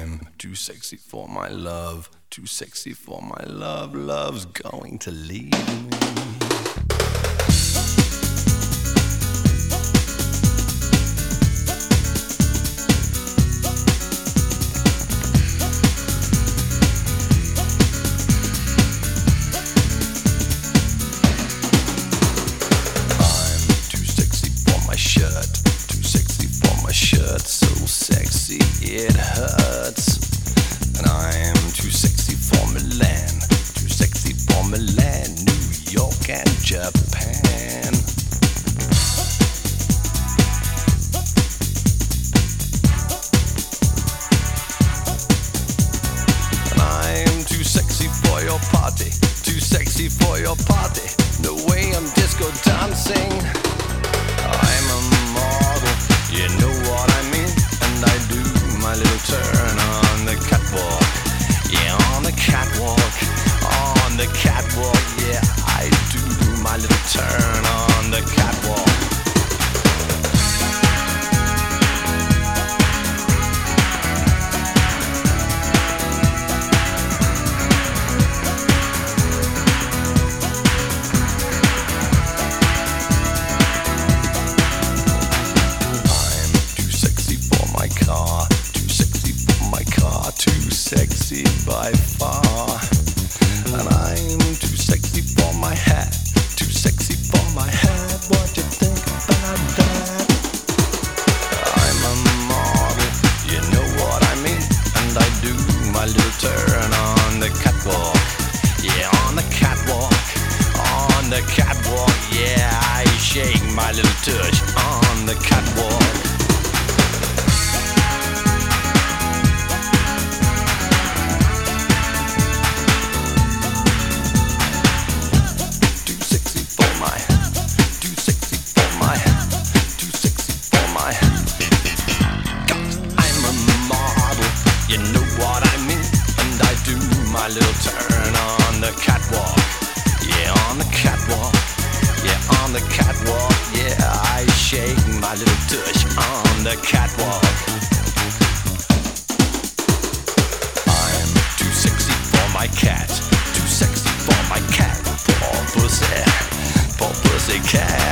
I'm too sexy for my love, too sexy for my love. Love's going to leave me. Shirt so sexy it hurts, and I am too sexy for Milan, too sexy for Milan, New York and Japan. And I am too sexy for your party, too sexy for your party. No way I'm disco dancing. I'm a model, you know what I mean, and I do my little turn on the catwalk. Yeah, on the catwalk, on the catwalk. Yeah, I do my little turn on the catwalk. Too sexy by far, and I'm too sexy for my hat, too sexy for my hat. What you think about that? I'm a model, you know what I mean, and I do my little turn on the catwalk. Yeah, on the catwalk, on the catwalk. Yeah, I shake my little tush on the catwalk. You know what I mean, and I do my little turn on the catwalk. Yeah, on the catwalk. Yeah, on the catwalk. Yeah, I shake my little tush on the catwalk. I'm too sexy for my cat, too sexy for my cat. Poor pussy cat.